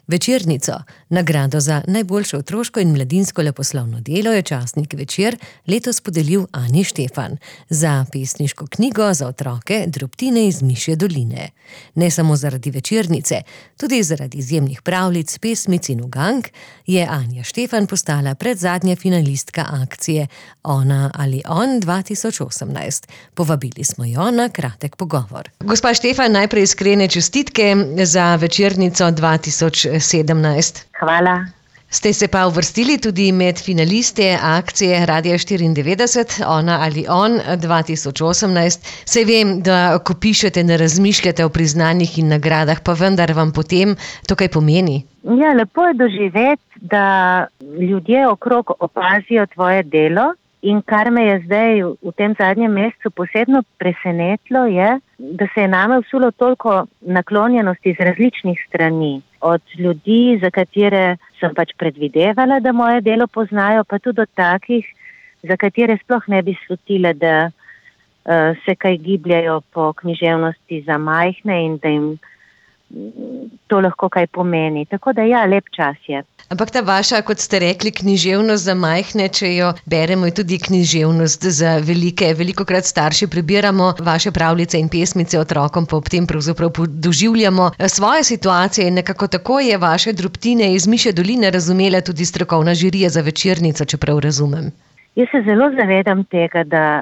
Večernico, nagrado za najboljše otroško in mladinsko leposlovno delo, je časnik Večer letos podelil Anji Štefan za pesniško knjigo za otroke Drobtine iz Mišje doline. Ne samo zaradi večernice, tudi zaradi izjemnih pravljic, pesmic in ugank je Anja Štefan postala predzadnja finalistka akcije Ona ali on 2018. Povabili smo jo na kratek pogovor. Gospa Štefan, najprej iskrene čestitke za večernico 2017. Hvala. Ste se pa uvrstili tudi med finaliste akcije Radia 94, Ona ali on 2018. Saj vem, da ko pišete, ne razmišljate o priznanjih in nagradah, pa vendar vam potem to kaj pomeni? Ja, lepo je doživeti, da ljudje okrog opazijo tvoje delo. In kar me je zdaj v tem zadnjem mesecu posebno presenetilo je, da se je name vsulo toliko naklonjenosti iz različnih strani. Od ljudi, za katere sem pač predvidevala, da moje delo poznajo, pa tudi od takih, za katere sploh ne bi slutile, da se kaj gibljajo po književnosti za majhne in da jim to lahko kaj pomeni. Tako da ja, lep čas je. Ampak ta vaša, kot ste rekli, književnost za majhne, če jo beremo, je tudi književnost za velike. Velikokrat starši prebiramo vaše pravljice in pesmice otrokom, pa ob tem pravzaprav doživljamo svoje situacije in nekako tako je vaše Drobtine iz Mišje doline razumela tudi strokovna žirija za večernico, če prav razumem. Jaz se zelo zavedam tega, da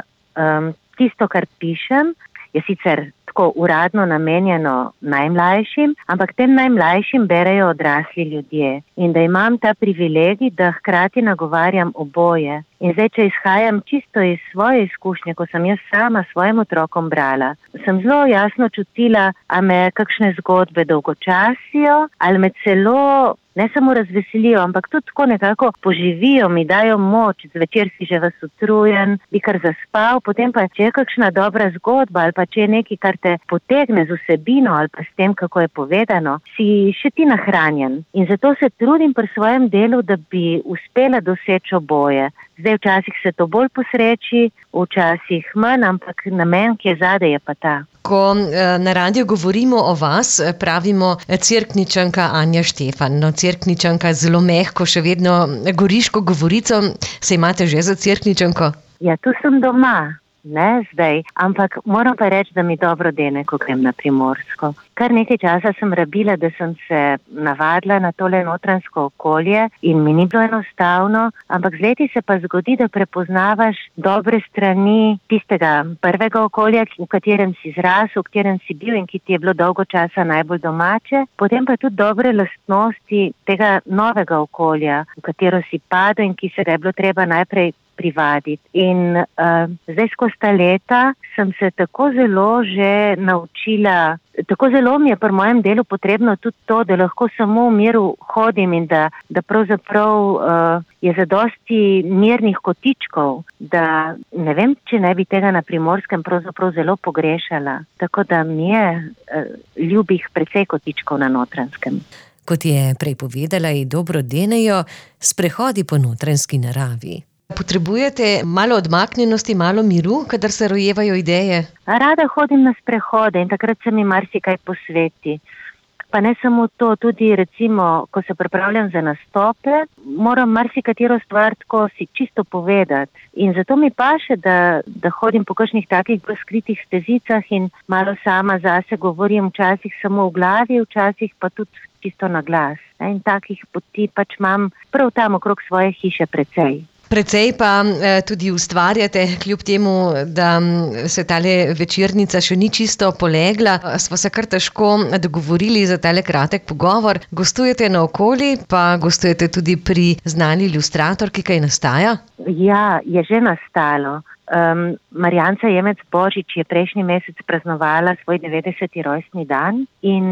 tisto, kar pišem, je sicer tako uradno namenjeno najmlajšim, ampak tem najmlajšim berejo odrasli ljudje. In da imam ta privilegij, da hkrati nagovarjam oboje. In zdaj, če izhajam čisto iz svoje izkušnje, ko sem jaz sama svojim otrokom brala, sem zelo jasno čutila, a me kakšne zgodbe dolgočasijo, ali me celo ne samo razveselijo, ampak tudi tako nekako poživijo, mi dajo moč, zvečer si že vas utrujen, bi kar zaspal, potem pa če je kakšna dobra zgodba ali pa če je nekaj, kar te potegne z vsebino ali pa s tem, kako je povedano, si še ti nahranjen. In zato se trudim pri svojem delu, da bi uspela doseči oboje. Zdaj včasih se to bolj posreči, včasih manj, ampak namen, ki je zadaj, je pa ta. Ko na radiju govorimo o vas, pravimo Cerkničanka Anja Štefan. No, Cerkničanka zelo mehko, še vedno goriško govorico. Se imate že za Cerkničanko? Ja, tu sem doma. Ne zdaj, ampak moram pa reči, da mi dobro dene, ko grem na Primorsko. Kar nekaj časa sem rabila, da sem se navadila na tole notranjsko okolje in mi ni bilo enostavno, ampak z leti se pa zgodi, da prepoznavaš dobre strani tistega prvega okolja, v katerem si zrasel, v katerem si bil in ki ti je bilo dolgo časa najbolj domače, potem pa tudi dobre lastnosti tega novega okolja, v katero si padel in ki se ga je bilo treba najprej privaditi. In zdaj skozi ta leta sem se tako zelo že naučila, tako zelo mi je pri mojem delu potrebno tudi to, da lahko samo v miru hodim in da pravzaprav je zadosti mirnih kotičkov, da ne vem, če ne bi tega na Primorskem pravzaprav zelo pogrešala. Tako da mi je ljubih precej kotičkov na Notranjskem. Kot je prej povedala, ji dobro denejo sprehodi po notranjski naravi. Potrebujete malo odmaknjenosti, malo miru, kadar se rojevajo ideje? Rada hodim na sprehode in takrat se mi marsikaj posveti. Pa ne samo to, tudi recimo, ko se pripravljam za nastope, moram marsikatero stvar tako si čisto povedati. In zato mi paše, da hodim po kakšnih takih skritih stezicah in malo sama zase govorim, včasih samo v glavi, včasih pa tudi čisto na glas. In takih poti pač imam prav tam okrog svoje hiše precej. Precej pa tudi ustvarjate, kljub temu, da se tale večernica še ni čisto polegla. Smo se kar težko dogovorili za tale kratek pogovor. Gostujete naokoli, pa gostujete tudi pri znani ilustratorki, kaj nastaja? Ja, je že nastalo. Marjanca Jemec Božič je prejšnji mesec praznovala svoj 90. rojstni dan in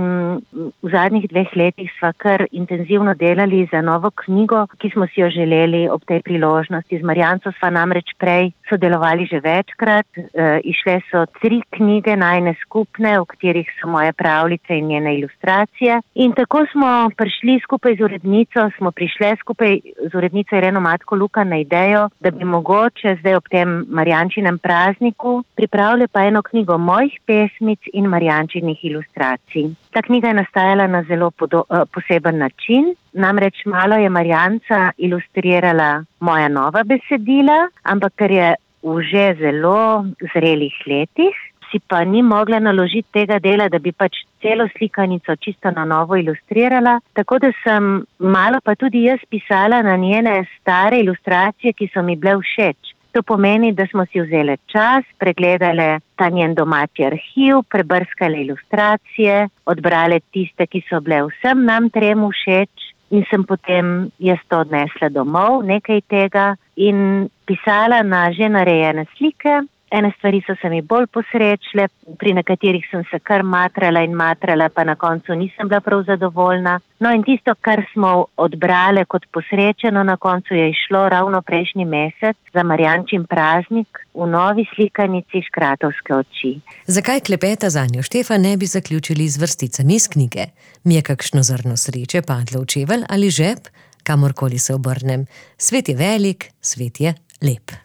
v zadnjih 2 letih sva kar intenzivno delali za novo knjigo, ki smo si jo želeli ob tej priložnosti. Z Marjanco sva namreč prej sodelovali že večkrat, išle so 3 knjige najne skupne, v katerih so moje pravljice in njene ilustracije. In tako smo prišli skupaj z urednico, prišle skupaj z urednico Ireno Matko Luka na idejo, da bi mogoče zdaj ob tem Marijančinem prazniku, pripravili pa eno knjigo mojih pesmic in Marijančinih ilustracij. Ta knjiga je nastajala na zelo poseben način, namreč malo je Marijanca ilustrirala moja nova besedila, ampak ker je v že zelo zrelih letih, si pa ni mogla naložiti tega dela, da bi pač celo slikanico čisto na novo ilustrirala, tako da sem malo pa tudi jaz pisala na njene stare ilustracije, ki so mi bile všeč. To pomeni, da smo si vzeli čas, pregledali ta njen domači arhiv, prebrskali ilustracije, odbrali tiste, ki so bile vsem nam trem všeč in sem potem jaz to odnesla domov, nekaj tega, in pisala na že narejene slike. Ene stvari so se mi bolj posrečile, pri nekaterih sem se kar matrala, pa na koncu nisem bila prav zadovoljna. No in tisto, kar smo odbrale kot posrečeno, na koncu je išlo ravno prejšnji mesec za Marijančin praznik v novi slikanici Škratovske oči. Zakaj klepeta z Anjo Štefan ne bi zaključili z vrsticami iz knjige? Mi je kakšno zrno sreče padlo v čevelj ali žep? Kamorkoli se obrnem. Svet je velik, svet je lep.